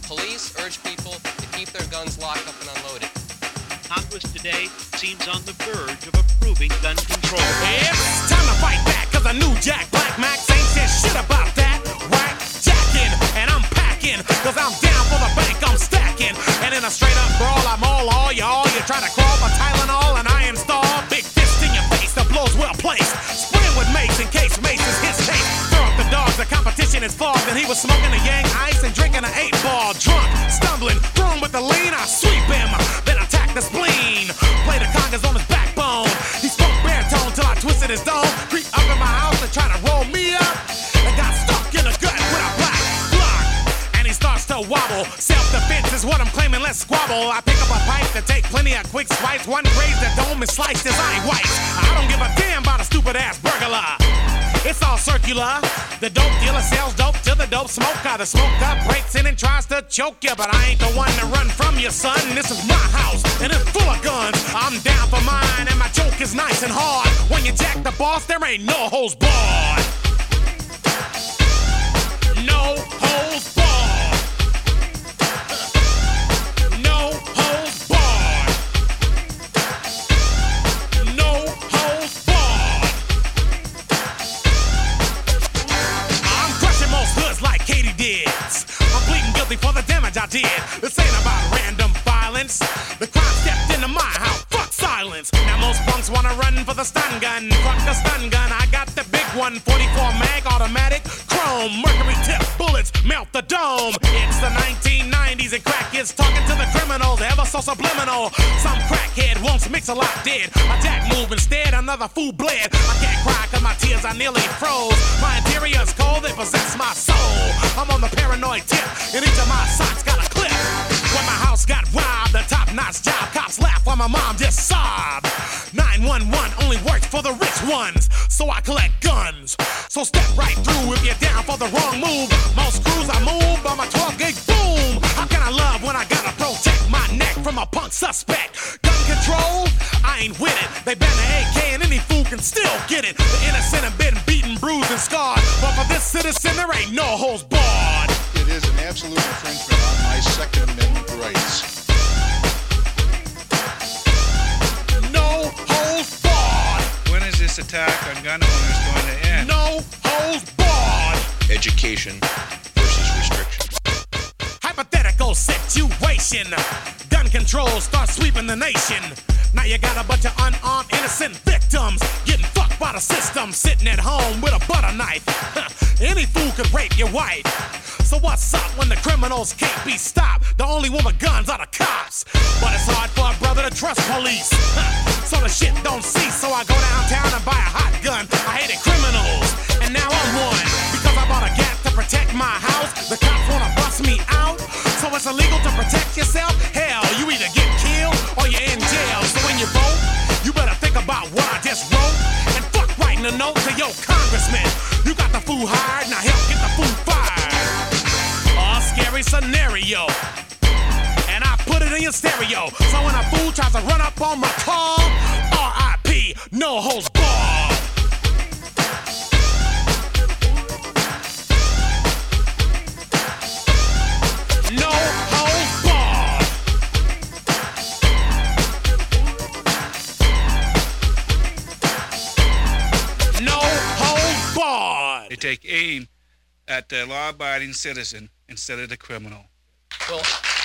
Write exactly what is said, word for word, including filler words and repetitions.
Police urge people to keep their guns locked up and unloaded. Congress today seems on the verge of approving gun control. It's time to fight back, cause a new Jack Black Max ain't said shit about that. Right? Jacking, and I'm packing, cause I'm down for the bank, I'm stacking. And in a straight up brawl, I'm all all y'all. You try to crawl for Tylenol and I install big fist in your face, the blow's well placed. Spraying with mace in case mace is his taste. Throw up the dogs, the competition is fogged, and he was smoking a Yang Ice and drinking an eight ball. Drunk, stumbling, thrown with the lean, I sweep him, then attack the spleen. Play the congas on his backbone. He spoke baritone till I twisted his dome. Creep up in my house and try to roll me up, and got stuck in the gut with a black block. And he starts to wobble. Self-defense is what I'm claiming, let's squabble. I pick up a pipe to take plenty of quick swipes. One graze the dome and sliced his eye white. I don't give a damn about a stupid ass burglar. It's all circular. The dope dealer sells dope to the dope smoker. The smoker breaks in and tries to choke you, but I ain't the one to run from you, son. This is my house, and it's full of guns. I'm down for mine, and my joke is nice and hard. When you jack the boss, there ain't no holes barred. No holes barred. No holes barred. No holes barred. I'm crushing most hoods like Katie did. I'm pleading guilty for the damage I did. This ain't about random violence. The crime stepped into my house. Fuck silence. Now most punks wanna run for the stun gun. Fuck the stun gun. I got the big one. forty-four mag automatic. Chrome. Mercury tip bullets melt the dome. It's the nineteen nineties and crack is talking to the criminals. Ever so subliminal. Some crackhead wants mix a lot dead. A jack move instead. Another fool bled. I can't cry cause my tears are nearly froze. My interior's cold. They possess my soul. I'm on the paranoid tip. And each of my socks got a clip. When my house got robbed, the top-notch job. Cops laugh while my mom just sobbed. nine one one only works for the rich ones, so I collect guns. So step right through if you're down for the wrong move. Most crews I move by my twelve gauge boom. How can I love when I gotta protect my neck from a punk suspect? Gun control? I ain't with it. They ban the A K and any fool can still get it. The innocent have been beaten, bruised, and scarred, but for this citizen there ain't no holes barred. It is an absolute infringement on my Second Amendment rights. No holes barred. When is this attack on gun owners going to end? No holes barred. Education versus restriction. Hypothetical situation. Gun control starts sweeping the nation. Now you got a bunch of unarmed innocent victims getting fucked by the system, sitting at home with a butter knife. Any fool could rape your wife. So what's up when the criminals can't be stopped? The only one with guns are the cops. But it's hard for a brother to trust police. So the shit don't cease. So I go downtown and buy a hot gun. I hated criminals, and now I'm one. Because I bought a gat to protect my house. The cops wanna bust me out. So it's illegal to protect yourself? Hell, you either get killed or you're in jail. So when you vote, you better think about what I just wrote. And fuck writing a note to your congressman. You got the fool hired, now help get the fool fired. A scary scenario, and I put it in your stereo. So when a fool tries to run up on my car, R I P, no holds barred. No holds barred. No holds barred. They take aim at the law-abiding citizen instead of the criminal. Well,